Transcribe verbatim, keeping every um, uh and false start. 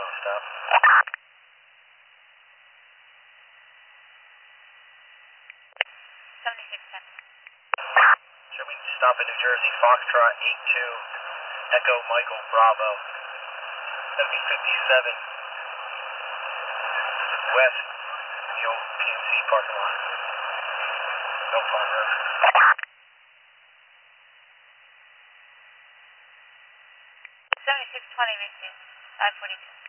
stop. seventy-six ten. Show me stop in New Jersey, Foxtrot eight two, Echo Michael Bravo, seventy fifty-seven, west, the old P M C parking lot, Mill Pond Road. seventy-six twenty, Michigan, five forty-two.